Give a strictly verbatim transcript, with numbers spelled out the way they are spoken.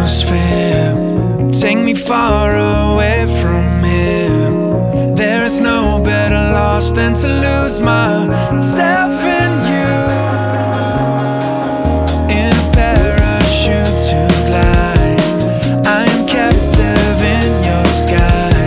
atmosphere. Take me far away from here. There is no better loss than to lose myself.